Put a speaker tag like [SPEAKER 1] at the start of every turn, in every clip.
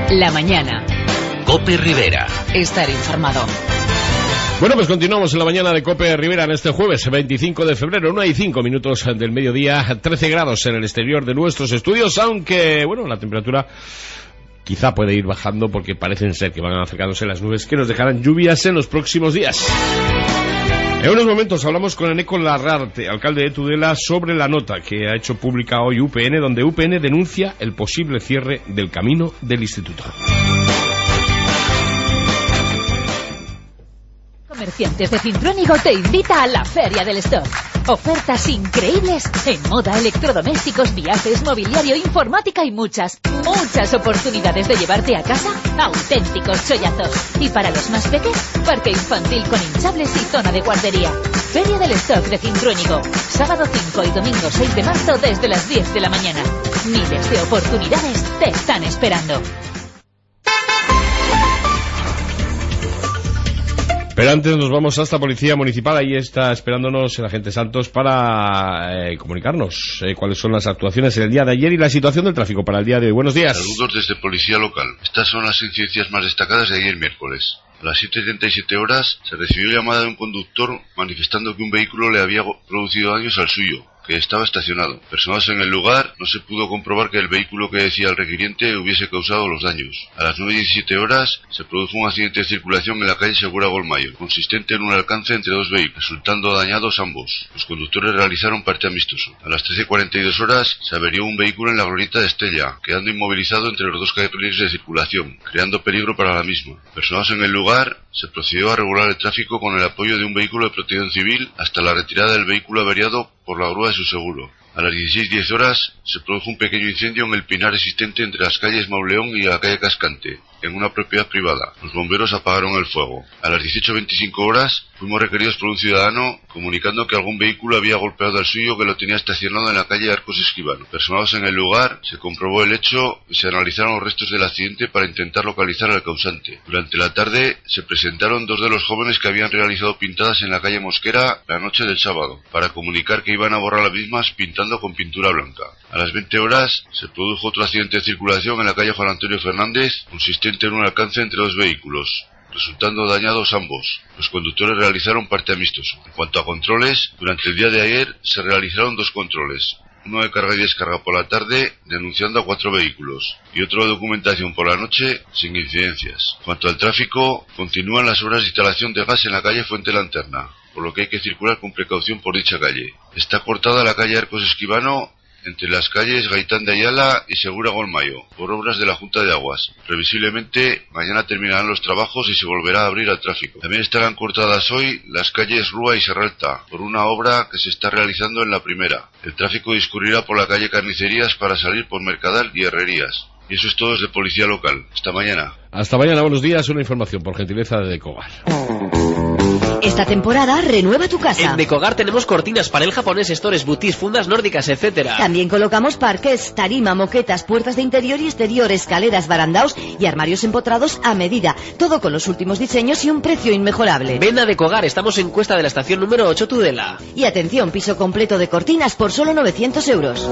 [SPEAKER 1] La mañana.
[SPEAKER 2] COPE Rivera.
[SPEAKER 1] Estar informado.
[SPEAKER 3] Bueno, pues continuamos en la mañana de COPE Rivera en este jueves 25 de febrero, 1:05 del mediodía, 13 grados en el exterior de nuestros estudios, aunque, bueno, la temperatura quizá puede ir bajando porque parecen ser que van acercándose las nubes que nos dejarán lluvias en los próximos días. En unos momentos hablamos con Eneko Larrarte, alcalde de Tudela, sobre la nota que ha hecho pública hoy UPN, donde UPN denuncia el posible cierre del camino del instituto.
[SPEAKER 4] Comerciantes de Cintrónigo te invita a la Feria del Stock. Ofertas increíbles en moda, electrodomésticos, viajes, mobiliario, informática y muchas oportunidades de llevarte a casa auténticos chollazos. Y para los más pequeños, parque infantil con hinchables y zona de guardería. Feria del Stock de Cintrónigo. Sábado 5 y domingo 6 de marzo desde las 10 de la mañana. Miles de oportunidades te están esperando.
[SPEAKER 3] Pero antes nos vamos hasta Policía Municipal. Ahí está esperándonos el agente Santos para comunicarnos cuáles son las actuaciones en el día de ayer y la situación del tráfico para el día de hoy. Buenos días.
[SPEAKER 5] Saludos desde Policía Local. Estas son las incidencias más destacadas de ayer miércoles. A las 7:37 horas se recibió llamada de un conductor manifestando que un vehículo le había producido daños al suyo, que estaba estacionado. Personados en el lugar, no se pudo comprobar que el vehículo que decía el requiriente hubiese causado los daños. A las 9:17 horas se produjo un accidente de circulación en la calle Segura Golmayo, consistente en un alcance entre dos vehículos, resultando dañados ambos. Los conductores realizaron parte amistoso. A las 13:42 horas se averió un vehículo en la glorieta de Estella, quedando inmovilizado entre los dos carriles de circulación, creando peligro para la misma. Personados en el lugar, se procedió a regular el tráfico con el apoyo de un vehículo de protección civil hasta la retirada del vehículo averiado por la grúa de su seguro. A las 16:10 horas se produjo un pequeño incendio en el pinar existente entre las calles Mauleón y la calle Cascante, en una propiedad privada. Los bomberos apagaron el fuego. A las 18:25 horas fuimos requeridos por un ciudadano comunicando que algún vehículo había golpeado al suyo que lo tenía estacionado en la calle Arcos Esquivano. Personados en el lugar, se comprobó el hecho y se analizaron los restos del accidente para intentar localizar al causante. Durante la tarde se presentaron dos de los jóvenes que habían realizado pintadas en la calle Mosquera la noche del sábado, para comunicar que iban a borrar las mismas pintando con pintura blanca. A las 20 horas se produjo otro accidente de circulación en la calle Juan Antonio Fernández, consistente en un alcance entre dos vehículos, resultando dañados ambos. Los conductores realizaron parte amistoso. En cuanto a controles, durante el día de ayer se realizaron dos controles. Uno de carga y descarga por la tarde, denunciando a 4 vehículos, y otro de documentación por la noche, sin incidencias. En cuanto al tráfico, continúan las obras de instalación de gas en la calle Fuente Lanterna, por lo que hay que circular con precaución por dicha calle. Está cortada la calle Arcos Esquivano entre las calles Gaitán de Ayala y Segura Golmayo, por obras de la Junta de Aguas. Previsiblemente, mañana terminarán los trabajos y se volverá a abrir al tráfico. También estarán cortadas hoy las calles Rúa y Serralta, por una obra que se está realizando en la primera. El tráfico discurrirá por la calle Carnicerías para salir por Mercadal y Herrerías. Y eso es todo desde Policía Local. Hasta mañana.
[SPEAKER 3] Hasta mañana, buenos días. Una información por gentileza de Decogar.
[SPEAKER 6] Esta temporada renueva tu casa.
[SPEAKER 7] En Decogar tenemos cortinas, panel japonés, stores, boutique, fundas nórdicas, etcétera.
[SPEAKER 6] También colocamos parqués, tarima, moquetas, puertas de interior y exterior, escaleras, barandaos y armarios empotrados a medida. Todo con los últimos diseños y un precio inmejorable.
[SPEAKER 7] Ven a Decogar, estamos en Cuesta de la Estación número 8 Tudela.
[SPEAKER 6] Y atención, piso completo de cortinas por solo 900 euros.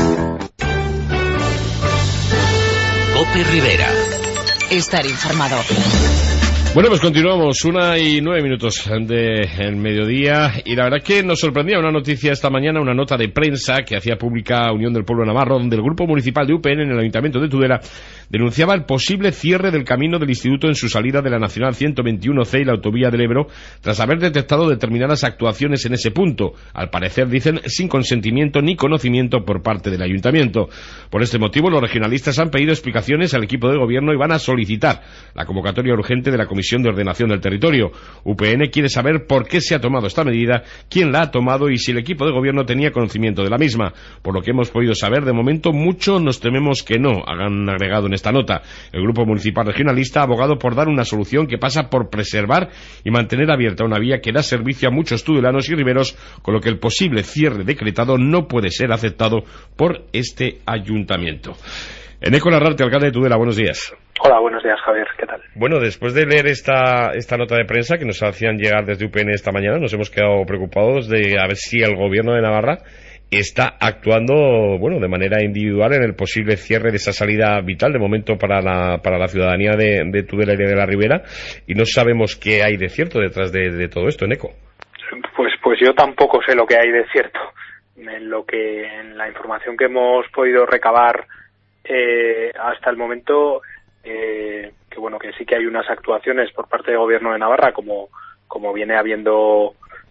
[SPEAKER 2] COPE Rivera.
[SPEAKER 1] Estar informado.
[SPEAKER 3] Bueno, pues continuamos, 1:09 del mediodía, y la verdad que nos sorprendía una noticia esta mañana, una nota de prensa que hacía pública Unión del Pueblo de Navarro, donde el Grupo Municipal de UPN en el Ayuntamiento de Tudela denunciaba el posible cierre del camino del instituto en su salida de la Nacional 121C y la Autovía del Ebro, tras haber detectado determinadas actuaciones en ese punto, al parecer, dicen, sin consentimiento ni conocimiento por parte del Ayuntamiento. Por este motivo, los regionalistas han pedido explicaciones al equipo de gobierno y van a solicitar la convocatoria urgente de la Comisión de Ordenación del Territorio. UPN quiere saber por qué se ha tomado esta medida, quién la ha tomado y si el equipo de gobierno tenía conocimiento de la misma. Por lo que hemos podido saber, de momento mucho nos tememos que no, han agregado en esta nota. El Grupo Municipal Regionalista ha abogado por dar una solución que pasa por preservar y mantener abierta una vía que da servicio a muchos tudelanos y riberos, con lo que el posible cierre decretado no puede ser aceptado por este ayuntamiento. Eneko Larrarte, alcalde de Tudela, buenos días.
[SPEAKER 8] Hola, buenos días, Javier, ¿qué tal?
[SPEAKER 3] Bueno, después de leer esta nota de prensa que nos hacían llegar desde UPN esta mañana, nos hemos quedado preocupados de a ver si el gobierno de Navarra está actuando, bueno, de manera individual en el posible cierre de esa salida vital de momento para la ciudadanía de Tudela y de la Ribera, y no sabemos qué hay de cierto detrás de todo esto, Eneco.
[SPEAKER 8] Pues yo tampoco sé lo que hay de cierto. En la información que hemos podido recabar hasta el momento, que sí que hay unas actuaciones por parte del Gobierno de Navarra, como viene habiendo,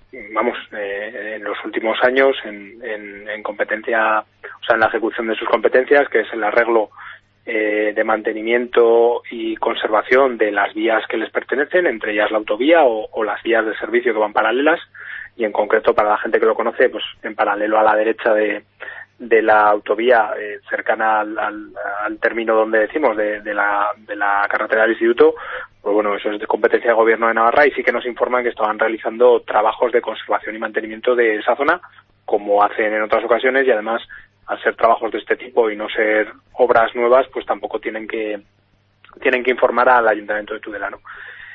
[SPEAKER 8] en los últimos años en competencia, o sea, en la ejecución de sus competencias, que es el arreglo de mantenimiento y conservación de las vías que les pertenecen, entre ellas la autovía o las vías de servicio que van paralelas, y en concreto, para la gente que lo conoce, pues en paralelo a la derecha de la autovía, cercana al término donde decimos de la carretera del instituto. Pues bueno, eso es de competencia del Gobierno de Navarra, y sí que nos informan que estaban realizando trabajos de conservación y mantenimiento de esa zona, como hacen en otras ocasiones, y además, al ser trabajos de este tipo y no ser obras nuevas, pues tampoco tienen que informar al Ayuntamiento de Tudela, ¿no?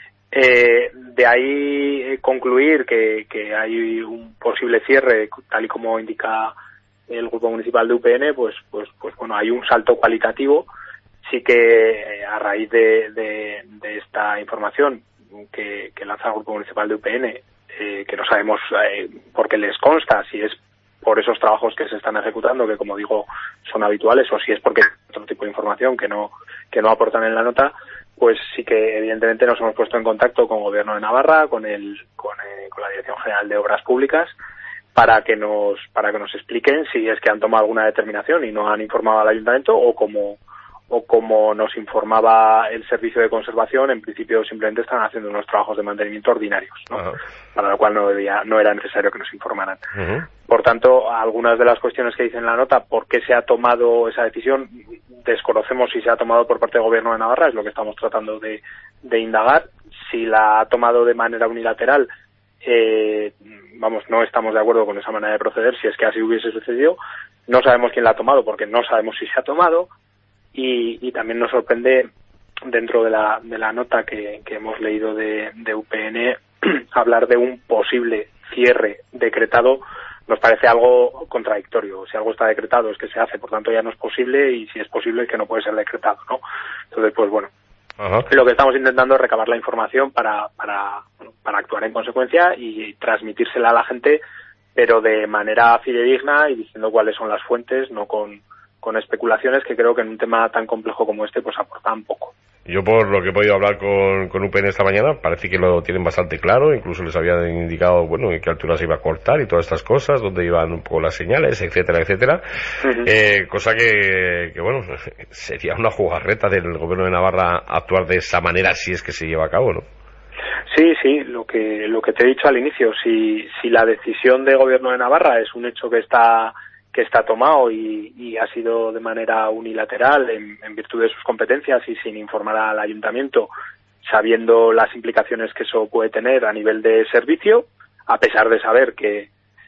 [SPEAKER 8] De ahí concluir que hay un posible cierre, tal y como indica el Grupo Municipal de UPN, pues bueno, hay un salto cualitativo. Sí que a raíz de esta información que lanza el Grupo Municipal de UPN, que no sabemos por qué les consta, si es por esos trabajos que se están ejecutando, que como digo son habituales, o si es porque hay otro tipo de información que no aportan en la nota, pues sí que evidentemente nos hemos puesto en contacto con el Gobierno de Navarra, con la Dirección General de Obras Públicas, para que nos expliquen si es que han tomado alguna determinación y no han informado al Ayuntamiento, o como nos informaba el Servicio de Conservación, en principio simplemente están haciendo unos trabajos de mantenimiento ordinarios, ¿no? Para lo cual no era necesario que nos informaran. Por tanto, algunas de las cuestiones que dice en la nota, por qué se ha tomado esa decisión, desconocemos si se ha tomado por parte del Gobierno de Navarra, es lo que estamos tratando de indagar. Si la ha tomado de manera unilateral, no estamos de acuerdo con esa manera de proceder, si es que así hubiese sucedido. No sabemos quién la ha tomado, porque no sabemos si se ha tomado, y también nos sorprende, dentro de la nota que hemos leído de UPN, hablar de un posible cierre decretado. Nos parece algo contradictorio. Si algo está decretado es que se hace, por tanto ya no es posible, y si es posible es que no puede ser decretado, ¿no? Entonces, pues bueno, lo que estamos intentando es recabar la información para actuar en consecuencia y transmitírsela a la gente, pero de manera fidedigna y diciendo cuáles son las fuentes, no con especulaciones, que creo que en un tema tan complejo como este pues aportan poco.
[SPEAKER 3] Yo, por lo que he podido hablar con UPN esta mañana, parece que lo tienen bastante claro. Incluso les habían indicado, bueno, en qué altura se iba a cortar y todas estas cosas, dónde iban un poco las señales, etcétera, etcétera. Cosa que bueno, sería una jugarreta del Gobierno de Navarra actuar de esa manera si es que se lleva a cabo, ¿no?
[SPEAKER 8] Sí, lo que te he dicho al inicio, si la decisión del Gobierno de Navarra es un hecho que está tomado y ha sido de manera unilateral en virtud de sus competencias y sin informar al Ayuntamiento, sabiendo las implicaciones que eso puede tener a nivel de servicio, a pesar de saber que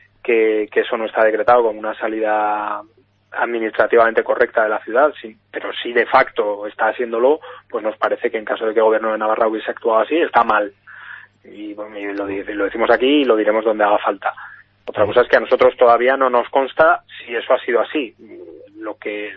[SPEAKER 8] eso no está decretado como una salida administrativamente correcta de la ciudad, sí, pero sí de facto está haciéndolo, pues nos parece que en caso de que el Gobierno de Navarra hubiese actuado así, está mal. Y lo decimos aquí y lo diremos donde haga falta. Otra cosa es que a nosotros todavía no nos consta si eso ha sido así. Lo que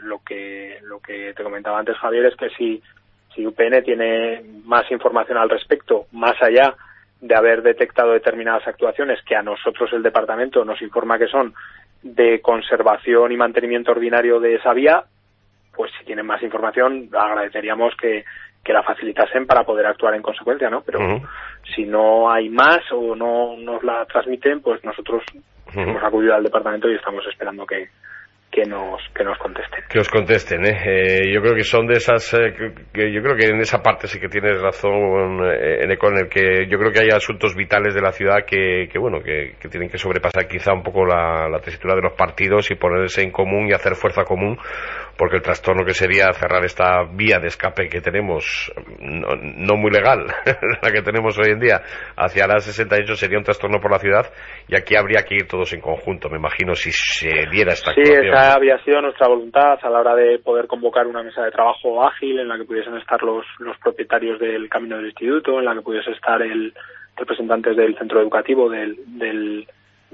[SPEAKER 8] te comentaba antes, Javier, es que si UPN tiene más información al respecto, más allá de haber detectado determinadas actuaciones que a nosotros el departamento nos informa que son de conservación y mantenimiento ordinario de esa vía, pues si tienen más información agradeceríamos que la facilitasen para poder actuar en consecuencia, ¿no? Pero si no hay más o no nos la transmiten, pues nosotros hemos acudido al departamento y estamos esperando que nos contesten. Que os contesten,
[SPEAKER 3] yo creo que son de esas, que yo creo que en esa parte sí que tienes razón, Eneco, en el que yo creo que hay asuntos vitales de la ciudad que tienen que sobrepasar quizá un poco la tesitura de los partidos y ponerse en común y hacer fuerza común, porque el trastorno que sería cerrar esta vía de escape que tenemos, no muy legal, la que tenemos hoy en día, hacia la 68, sería un trastorno por la ciudad, y aquí habría que ir todos en conjunto, me imagino, si se diera esta actuación.
[SPEAKER 8] Sí, esa había sido nuestra voluntad a la hora de poder convocar una mesa de trabajo ágil en la que pudiesen estar los propietarios del camino del instituto, en la que pudiese estar el representantes del centro educativo del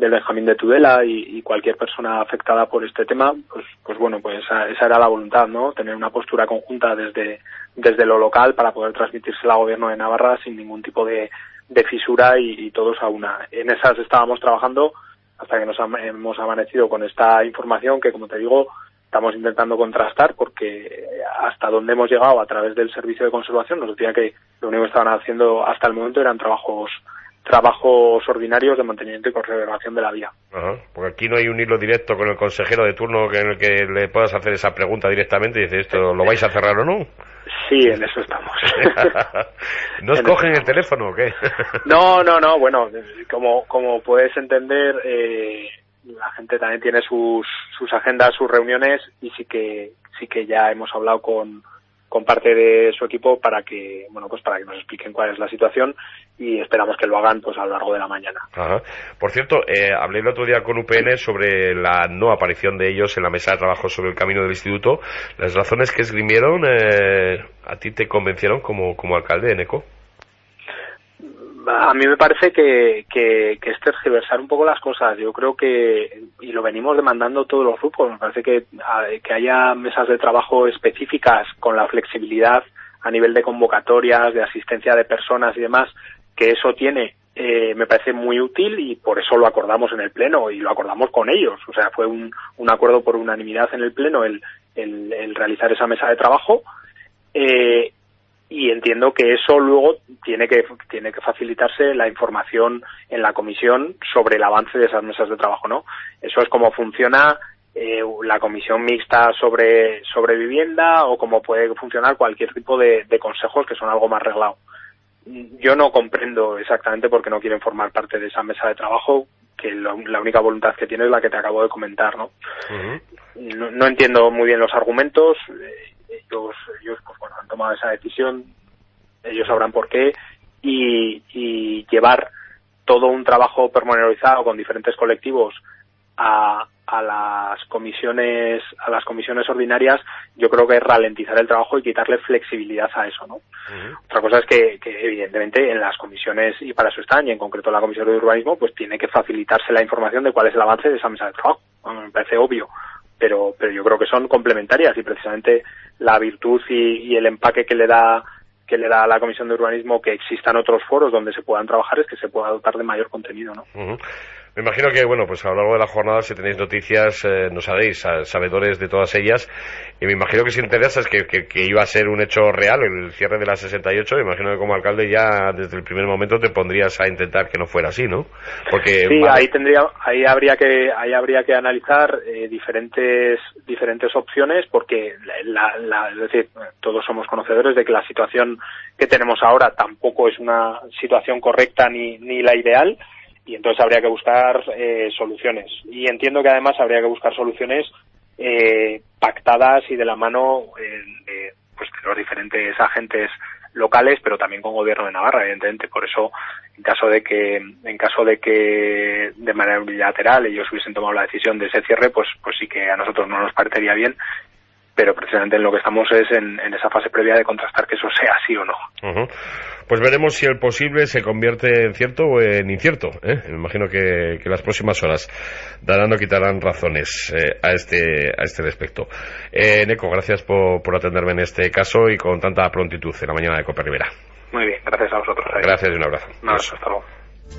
[SPEAKER 8] Benjamín de Tudela y cualquier persona afectada por este tema, pues bueno, pues esa era la voluntad, ¿no? Tener una postura conjunta desde lo local para poder transmitírsela al Gobierno de Navarra sin ningún tipo de fisura y todos a una. En esas estábamos trabajando hasta que nos hemos amanecido con esta información que, como te digo, estamos intentando contrastar, porque hasta donde hemos llegado a través del servicio de conservación nos decía que lo único que estaban haciendo hasta el momento eran trabajos ordinarios de mantenimiento y conservación de la vía.
[SPEAKER 3] Ajá, porque aquí no hay un hilo directo con el consejero de turno en el que le puedas hacer esa pregunta directamente y decir, ¿esto lo vais a cerrar o no?
[SPEAKER 8] Sí, en eso estamos.
[SPEAKER 3] ¿No os cogen el teléfono o qué?
[SPEAKER 8] No, bueno, como puedes entender, la gente también tiene sus agendas, sus reuniones, y sí que ya hemos hablado con parte de su equipo para que nos expliquen cuál es la situación, y esperamos que lo hagan pues a lo largo de la mañana. Ajá.
[SPEAKER 3] Por cierto, hablé el otro día con UPN sobre la no aparición de ellos en la mesa de trabajo sobre el camino del instituto. Las razones que esgrimieron, ¿a ti te convencieron como alcalde, Eneco?
[SPEAKER 8] A mí me parece que es tergiversar un poco las cosas. Yo creo que, y lo venimos demandando todos los grupos, me parece que haya mesas de trabajo específicas con la flexibilidad a nivel de convocatorias, de asistencia de personas y demás, que eso tiene, me parece muy útil, y por eso lo acordamos en el Pleno y lo acordamos con ellos. O sea, fue un acuerdo por unanimidad en el Pleno el realizar esa mesa de trabajo. Y entiendo que eso luego tiene que facilitarse la información en la comisión sobre el avance de esas mesas de trabajo, ¿no? Eso es como funciona la comisión mixta sobre vivienda, o como puede funcionar cualquier tipo de consejos que son algo más reglado. Yo no comprendo exactamente por qué no quieren formar parte de esa mesa de trabajo, que la única voluntad que tiene es la que te acabo de comentar, ¿no? Uh-huh. No entiendo muy bien los argumentos. Ellos pues bueno, han tomado esa decisión, ellos sabrán por qué, y llevar todo un trabajo pormenorizado con diferentes colectivos a las comisiones ordinarias, yo creo que es ralentizar el trabajo y quitarle flexibilidad a eso, ¿no? Uh-huh. Otra cosa es que evidentemente en las comisiones, y para eso están, y en concreto la Comisión de Urbanismo, pues tiene que facilitarse la información de cuál es el avance de esa mesa de trabajo. Bueno, me parece obvio. Pero yo creo que son complementarias, y precisamente la virtud y el empaque que le da a la Comisión de Urbanismo que existan otros foros donde se puedan trabajar es que se pueda dotar de mayor contenido, ¿no? Uh-huh.
[SPEAKER 3] Me imagino que, pues a lo largo de la jornada, si tenéis noticias, nos haréis sabedores de todas ellas, y me imagino que si interesas que iba a ser un hecho real el cierre de la 68, me imagino que como alcalde ya desde el primer momento te pondrías a intentar que no fuera así, ¿no? Porque
[SPEAKER 8] sí, ahí habría que analizar diferentes opciones, porque es decir, todos somos conocedores de que la situación que tenemos ahora tampoco es una situación correcta ni la ideal. Y entonces habría que buscar soluciones. Y entiendo que además habría que buscar soluciones pactadas y de la mano de los diferentes agentes locales, pero también con Gobierno de Navarra, evidentemente. Por eso, en caso de que de manera unilateral ellos hubiesen tomado la decisión de ese cierre, pues sí que a nosotros no nos parecería bien. Pero precisamente en lo que estamos es en esa fase previa de contrastar que eso sea así o no. Uh-huh.
[SPEAKER 3] Pues veremos si el posible se convierte en cierto o en incierto, ¿eh? Me imagino que las próximas horas darán o quitarán razones a este respecto. Eneco, gracias por atenderme en este caso y con tanta prontitud en la mañana de Cope Rivera.
[SPEAKER 8] Muy bien, gracias a vosotros.
[SPEAKER 3] Gracias y un abrazo.
[SPEAKER 8] Un abrazo, hasta luego.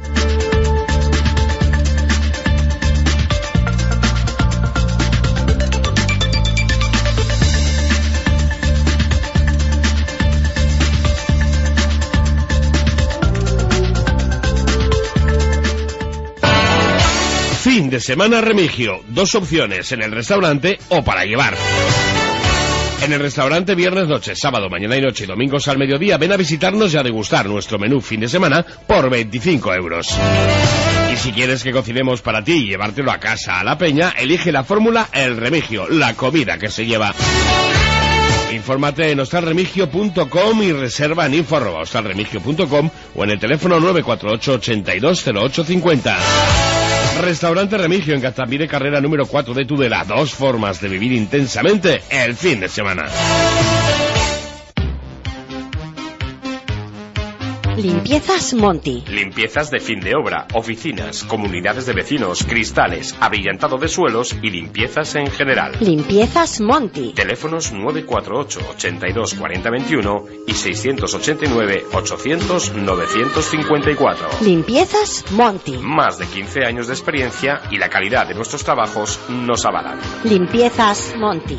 [SPEAKER 3] Fin de semana Remigio, 2 opciones, en el restaurante o para llevar. En el restaurante viernes noche, sábado, mañana y noche y domingos al mediodía, ven a visitarnos y a degustar nuestro menú fin de semana por 25 euros. Y si quieres que cocinemos para ti y llevártelo a casa a la peña, elige la fórmula El Remigio, la comida que se lleva. Infórmate en hostalremigio.com y reserva en info@hostalremigio.com o en el teléfono 948 820850. Restaurante Remigio en Gaztambide, carrera número 4 de Tudela. 2 formas de vivir intensamente el fin de semana.
[SPEAKER 9] Limpiezas Monty.
[SPEAKER 10] Limpiezas de fin de obra, oficinas, comunidades de vecinos, cristales, abrillantado de suelos y limpiezas en general.
[SPEAKER 9] Limpiezas Monty.
[SPEAKER 10] Teléfonos 948 82 40 21 y 689 800 954.
[SPEAKER 9] Limpiezas Monty.
[SPEAKER 10] Más de 15 años de experiencia y la calidad de nuestros trabajos nos avalan.
[SPEAKER 9] Limpiezas Monty.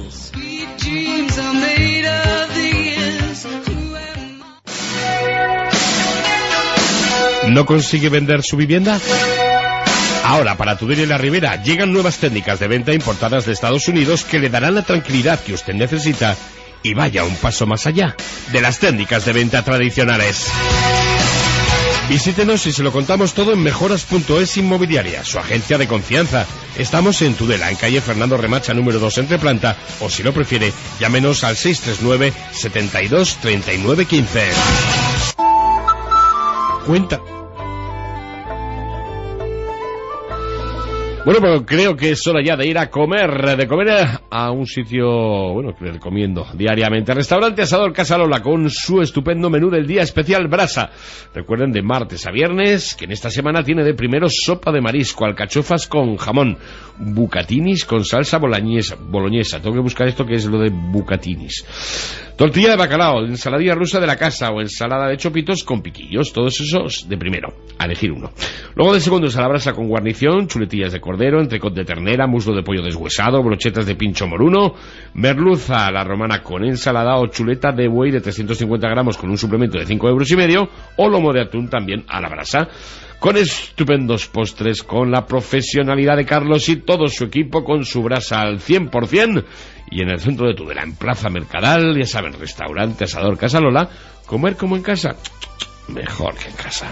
[SPEAKER 3] ¿No consigue vender su vivienda? Ahora, para Tudela y la Ribera, llegan nuevas técnicas de venta importadas de Estados Unidos que le darán la tranquilidad que usted necesita y vaya un paso más allá de las técnicas de venta tradicionales. Visítenos y se lo contamos todo en mejoras.es Inmobiliaria, su agencia de confianza. Estamos en Tudela, en calle Fernando Remacha, número 2, Entreplanta, o si lo prefiere, llámenos al 639 72 39 15. Cuenta. Bueno, pues creo que es hora ya de ir a comer a un sitio, bueno, que le recomiendo diariamente. Restaurante Asador Casa Lola, con su estupendo menú del día especial brasa. Recuerden, de martes a viernes, que en esta semana tiene de primero sopa de marisco, alcachofas con jamón, bucatinis con salsa boloñesa. Tengo que buscar esto que es lo de bucatinis. Tortilla de bacalao, ensaladilla rusa de la casa o ensalada de chopitos con piquillos, todos esos de primero, a elegir uno. Luego de segundo es a la brasa con guarnición, chuletillas de cordero, entrecot de ternera, muslo de pollo deshuesado, brochetas de pincho moruno, merluza a la romana con ensalada o chuleta de buey de 350 gramos con un suplemento de 5,5 €, o lomo de atún también a la brasa. Con estupendos postres, con la profesionalidad de Carlos y todo su equipo, con su brasa al 100%, y en el centro de Tudela, en Plaza Mercadal, ya saben, restaurante Asador Casa Lola, comer como en casa, mejor que en casa.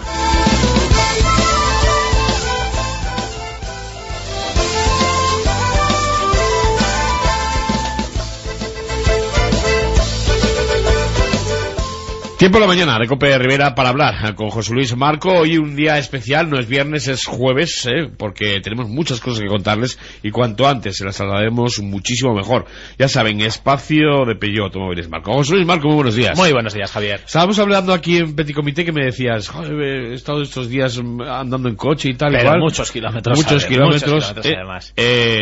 [SPEAKER 3] Tiempo de la mañana de Cope Rivera para hablar con José Luis Marco. Hoy un día especial, no es viernes, es jueves, porque tenemos muchas cosas que contarles y cuanto antes se las traslademos muchísimo mejor. Ya saben, espacio de Peugeot Automóviles Marco. José Luis Marco, muy buenos días.
[SPEAKER 11] Muy buenos días, Javier.
[SPEAKER 3] Estábamos hablando aquí en Petit Comité que me decías, he estado estos días andando en coche y tal.
[SPEAKER 11] Pero
[SPEAKER 3] igual.
[SPEAKER 11] muchos kilómetros.
[SPEAKER 3] Muchos kilómetros
[SPEAKER 11] además.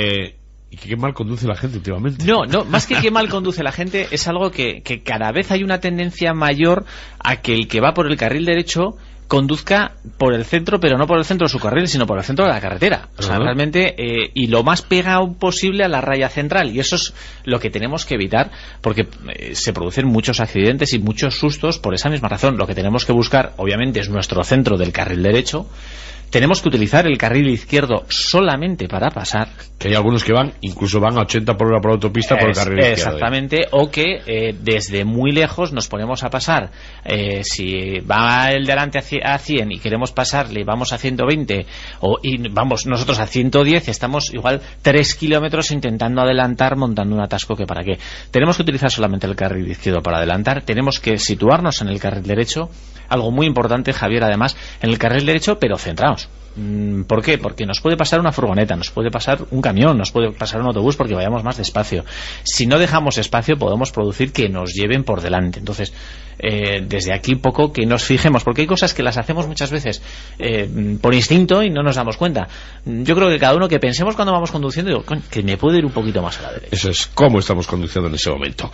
[SPEAKER 3] Y que qué mal conduce la gente últimamente.
[SPEAKER 11] No, más que qué mal conduce la gente, es algo que cada vez hay una tendencia mayor a que el que va por el carril derecho conduzca por el centro, pero no por el centro de su carril, sino por el centro de la carretera. O sea, realmente, y lo más pegado posible a la raya central. Y eso es lo que tenemos que evitar, porque se producen muchos accidentes y muchos sustos por esa misma razón. Lo que tenemos que buscar, obviamente, es nuestro centro del carril derecho. Tenemos que utilizar el carril izquierdo solamente para pasar.
[SPEAKER 3] Que hay algunos que incluso van a 80 por hora por autopista por el carril izquierdo.
[SPEAKER 11] Exactamente, o que desde muy lejos nos ponemos a pasar. Si va el delante a 100 y queremos pasarle, vamos a 120, y vamos nosotros a 110, estamos igual 3 kilómetros intentando adelantar, montando un atasco que para qué. Tenemos que utilizar solamente el carril izquierdo para adelantar, tenemos que situarnos en el carril derecho, algo muy importante, Javier, además, en el carril derecho, pero centrados. ¿Por qué? Porque nos puede pasar una furgoneta, nos puede pasar un camión, nos puede pasar un autobús porque vayamos más despacio. Si no dejamos espacio podemos producir que nos lleven por delante. Entonces, desde aquí poco que nos fijemos, porque hay cosas que las hacemos muchas veces por instinto y no nos damos cuenta. Yo creo que cada uno que pensemos cuando vamos conduciendo, digo, que me puedo ir un poquito más a la derecha.
[SPEAKER 3] Eso es cómo estamos conduciendo en ese momento.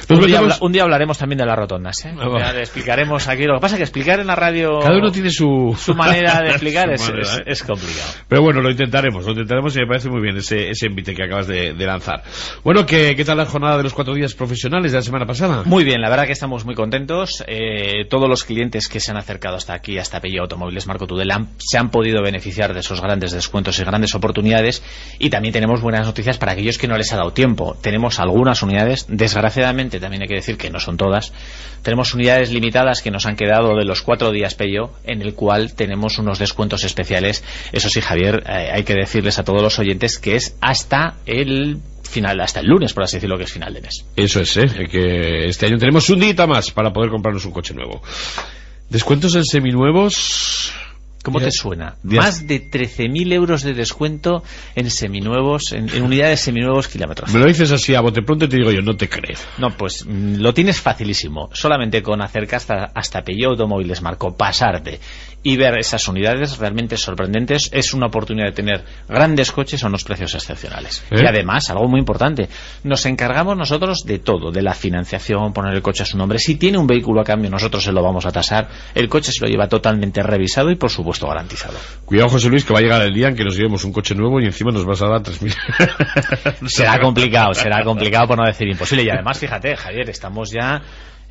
[SPEAKER 11] Un día hablaremos también de las rotondas, ¿eh? Explicaremos aquí. Lo que pasa es que explicar en la radio,
[SPEAKER 3] cada uno tiene su
[SPEAKER 11] manera de explicar. Es complicado.
[SPEAKER 3] Pero bueno, lo intentaremos y me parece muy bien ese envite que acabas de lanzar. Bueno, ¿qué tal la jornada de los 4 días profesionales de la semana pasada?
[SPEAKER 11] Muy bien, la verdad que estamos muy contentos. Todos los clientes que se han acercado hasta aquí, hasta Peugeot Automóviles Marco Tudela, se han podido beneficiar de esos grandes descuentos y grandes oportunidades, y también tenemos buenas noticias para aquellos que no les ha dado tiempo. Tenemos algunas unidades, desgraciadamente también hay que decir que no son todas. Tenemos unidades limitadas que nos han quedado de los 4 días Peugeot, en el cual tenemos unos descuentos especiales. Eso sí, Javier, hay que decirles a todos los oyentes que es hasta el final, hasta el lunes, por así decirlo, que es final de mes.
[SPEAKER 3] Eso es, que este año tenemos un día más para poder comprarnos un coche nuevo. Descuentos en seminuevos
[SPEAKER 11] ¿Cómo te suena? Más de 13.000 euros de descuento en seminuevos, en unidades seminuevos kilómetros.
[SPEAKER 3] Me lo dices así a bote pronto y te digo yo, no te creo.
[SPEAKER 11] No, pues lo tienes facilísimo. Solamente con acercarte hasta Peugeot Automóviles Marco, pasarte y ver esas unidades realmente sorprendentes, es una oportunidad de tener grandes coches a unos precios excepcionales. Y además, algo muy importante, nos encargamos nosotros de todo, de la financiación, poner el coche a su nombre. Si tiene un vehículo a cambio, nosotros se lo vamos a tasar. El coche se lo lleva totalmente revisado y, por supuesto, garantizado.
[SPEAKER 3] Cuidado, José Luis, que va a llegar el día en que nos llevemos un coche nuevo y encima nos vas a dar 3.000.
[SPEAKER 11] será complicado por no decir imposible. Y además, fíjate, Javier, estamos ya...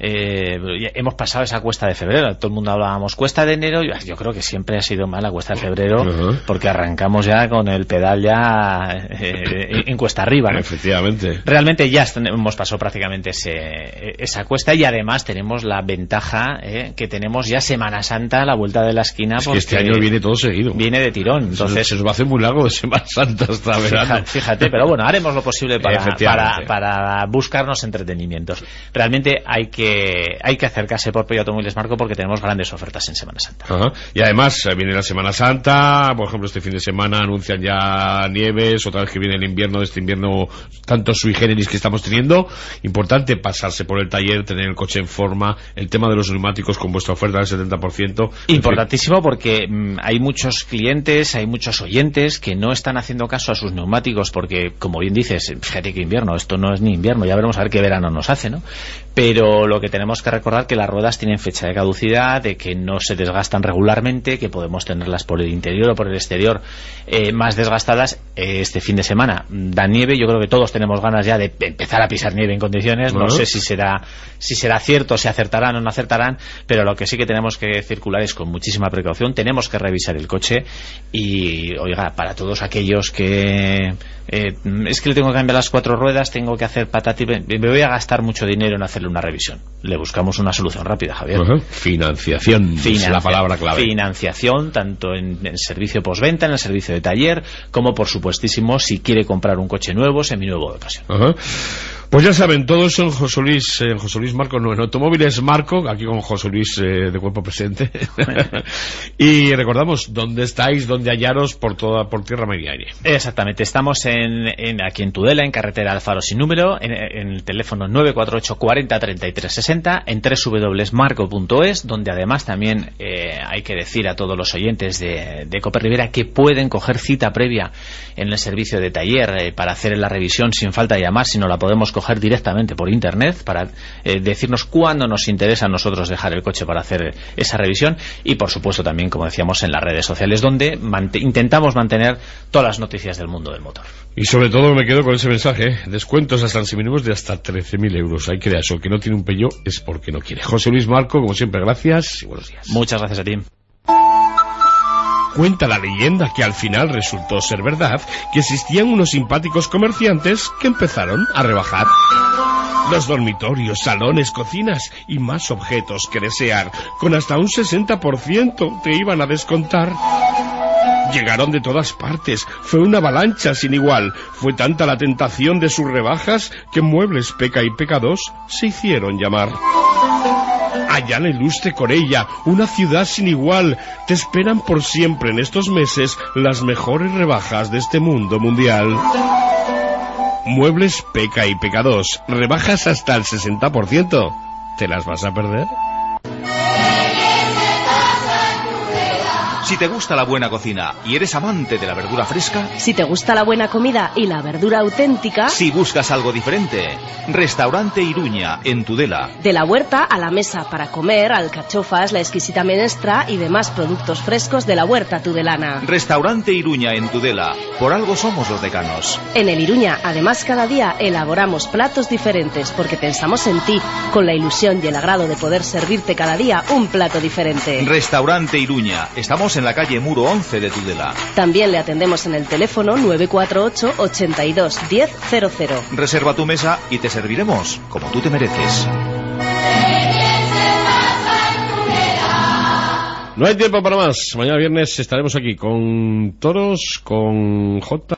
[SPEAKER 11] hemos pasado esa cuesta de febrero. Todo el mundo hablábamos cuesta de enero. Yo creo que siempre ha sido mala cuesta de febrero, porque arrancamos ya con el pedal ya en cuesta arriba, ¿no?
[SPEAKER 3] Efectivamente.
[SPEAKER 11] Realmente ya hemos pasado prácticamente esa cuesta, y además tenemos la ventaja que tenemos ya Semana Santa a la vuelta de la esquina.
[SPEAKER 3] Es que este año viene todo seguido.
[SPEAKER 11] Viene de tirón. Entonces
[SPEAKER 3] se nos va a hacer muy largo de Semana Santa hasta verano.
[SPEAKER 11] Fíjate, pero bueno, haremos lo posible para buscarnos entretenimientos. Realmente hay que acercarse por Peugeot Automóviles Marco, porque tenemos grandes ofertas en Semana Santa.
[SPEAKER 3] Y además viene la Semana Santa, por ejemplo, este fin de semana anuncian ya nieves, otra vez que viene el invierno, este invierno tanto sui generis que estamos teniendo. Importante pasarse por el taller, tener el coche en forma, el tema de los neumáticos con vuestra oferta del 70%.
[SPEAKER 11] Importantísimo, porque hay muchos clientes, hay muchos oyentes que no están haciendo caso a sus neumáticos, porque, como bien dices, fíjate que invierno, esto no es ni invierno, ya veremos a ver qué verano nos hace, ¿no? Pero lo que tenemos que recordar que las ruedas tienen fecha de caducidad, de que no se desgastan regularmente, que podemos tenerlas por el interior o por el exterior más desgastadas. Este fin de semana da nieve, yo creo que todos tenemos ganas ya de empezar a pisar nieve en condiciones. No sé si será cierto, si acertarán o no acertarán, pero lo que sí que tenemos que circular es con muchísima precaución. Tenemos que revisar el coche y, oiga, para todos aquellos que es que le tengo que cambiar las 4 ruedas, tengo que hacer patati, me voy a gastar mucho dinero en hacerle una revisión. Le buscamos una solución rápida, Javier.
[SPEAKER 3] Financiación es la palabra clave.
[SPEAKER 11] Financiación, tanto en el servicio postventa, en el servicio de taller, como, por supuestísimo, si quiere comprar un coche nuevo, seminuevo de ocasión.
[SPEAKER 3] Pues ya saben, todo eso en José Luis Marco, no, en Automóviles Marco, aquí con José Luis de cuerpo presente. Y recordamos, ¿dónde estáis? ¿Dónde hallaros por tierra, mar y aire?
[SPEAKER 11] Exactamente, estamos aquí en Tudela, en carretera Alfaro sin número, en el teléfono 948 40 33 60, en www.marco.es, donde además también hay que decir a todos los oyentes de Cope Rivera que pueden coger cita previa en el servicio de taller para hacer la revisión sin falta de llamar, sino la podemos coger directamente por internet para decirnos cuándo nos interesa a nosotros dejar el coche para hacer esa revisión. Y, por supuesto, también, como decíamos, en las redes sociales, donde intentamos mantener todas las noticias del mundo del motor.
[SPEAKER 3] Y sobre todo me quedo con ese mensaje, descuentos hasta en seminuvos de hasta 13.000 euros. Hay que dar eso, el que no tiene un Peugeot es porque no quiere. José Luis Marco, como siempre, gracias y buenos días.
[SPEAKER 11] Muchas gracias a ti.
[SPEAKER 3] Cuenta la leyenda que al final resultó ser verdad, que existían unos simpáticos comerciantes que empezaron a rebajar los dormitorios, salones, cocinas y más objetos que desear, con hasta un 60% te iban a descontar. Llegaron de todas partes, fue una avalancha sin igual, fue tanta la tentación de sus rebajas que Muebles Peca y Peca 2 se hicieron llamar. Allá en Ilustre Corella, una ciudad sin igual, te esperan por siempre en estos meses las mejores rebajas de este mundo mundial. Muebles Peca y Peca 2, rebajas hasta el 60%. ¿Te las vas a perder?
[SPEAKER 12] Si te gusta la buena cocina y eres amante de la verdura fresca,
[SPEAKER 9] si te gusta la buena comida y la verdura auténtica,
[SPEAKER 12] si buscas algo diferente, Restaurante Iruña, en Tudela.
[SPEAKER 9] De la huerta a la mesa para comer, alcachofas, la exquisita menestra y demás productos frescos de la huerta tudelana.
[SPEAKER 12] Restaurante Iruña, en Tudela. Por algo somos los decanos.
[SPEAKER 9] En el Iruña, además, cada día elaboramos platos diferentes porque pensamos en ti, con la ilusión y el agrado de poder servirte cada día un plato diferente.
[SPEAKER 12] Restaurante Iruña. Estamos en la calle Muro 11 de Tudela.
[SPEAKER 9] También le atendemos en el teléfono 948 82 1000.
[SPEAKER 12] Reserva tu mesa y te serviremos como tú te mereces.
[SPEAKER 3] No hay tiempo para más. Mañana viernes estaremos aquí con toros, con J.